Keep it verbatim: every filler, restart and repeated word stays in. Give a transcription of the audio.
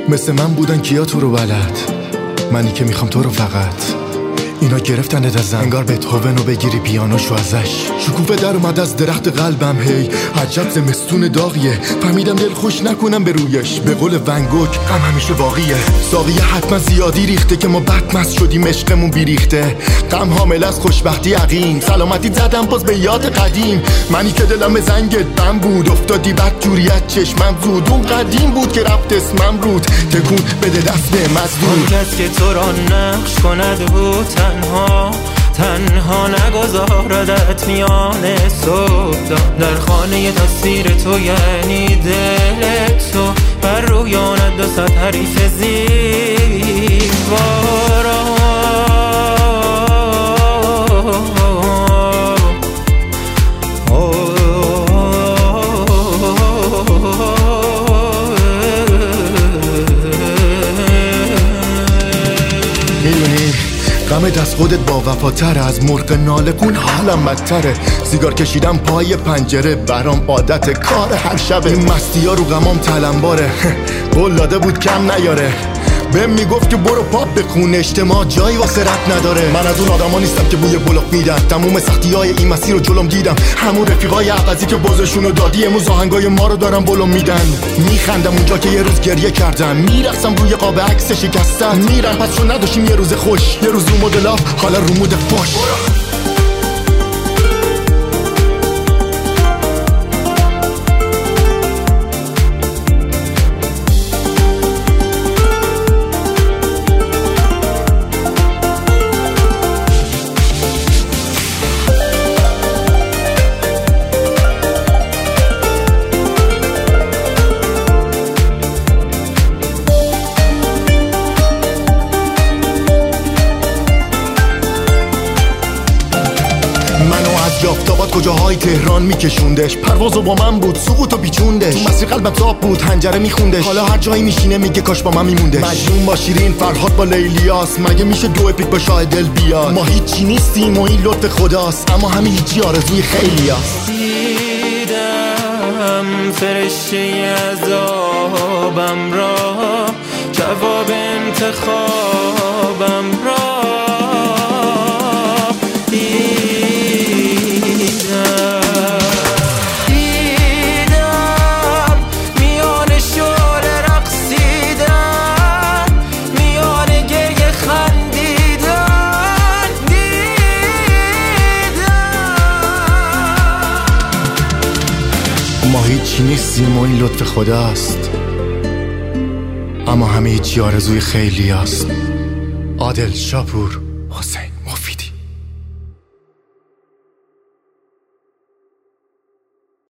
مثل من بودن کیا تو رو بلد، منی که میخوام تو رو فقط. اینا گرفتنت ازم انگار بتهوون رو بگیری پیانوشو ازش. شکوفه در اومد از درخت قلبم، هی عجب زمستون داغیه. فهمیدم دل خوش نکنم به رویش، به قول ونگوک غم همیشه باقیه. ساقیه حتما زیادی ریخته که ما بدمست شدیم، عشقمون بیریخته. غم حامل از خوشبختی یقین، سلامتی زدم باز به یاد قدیم. منی که دلم زنگت بم بود، افتادی بد جوریت چشمم زود. اون قدیم بود که رفت اسمم رود، تکون بده دست مزدور. اون کس که تو را نقش کند بود تنها تنها نگذاردت میان صبح در خانه تصویر تو، یعنی دل تو بر رویانت دو صد حریف زیبارا. میدونی غمت از خودت با وفاتره، از مرغ ناله کن حالم بدتره. سیگار کشیدم پای پنجره، برام عادت کار هر شبه. این مستی ها رو غمام تلمباره، قول داده بود کم نیاره. بهم میگفت که برو پاپ بخون، اجتماع جایی واسه رد نداره. من از اون آدما نیستم که بوی بلوغ میدن، تموم سختی های این مسیر رو جلوم دیدم. همون رفیقای عوضی که بازشون رو دادی، امروز آهنگای ما رو دارم بلوم میدن. میخندم اونجا که یه روز گریه کردم، میرقصم روی قاب عکس شکستن. میرن پس چون نداشتیم یه روز خوش، یه روز رو مدل آف حالا رو مود فوش. یافتابات کجاهای تهران میکشوندش، پروازو با من بود سقوطو پیچوندش. تو مسیر قلبم تاب بود هنجره میخوندش، حالا هر جایی میشینه میگه کاش با من میموندش. مجنون با شیرین، فرهاد با لیلیاس، مگه میشه دو اپیک با شاه دل بیاد؟ ما هیچی نیستیم و این لطف خداست، اما همین هیچی آرزوی خیلیاست. دیدم فرشته عذابم را، جواب انتخابم را. ما هیچی نیستیم و این لطف خداست، اما همه هیچی آرزوی خیلی است. عادل شاپور حسین.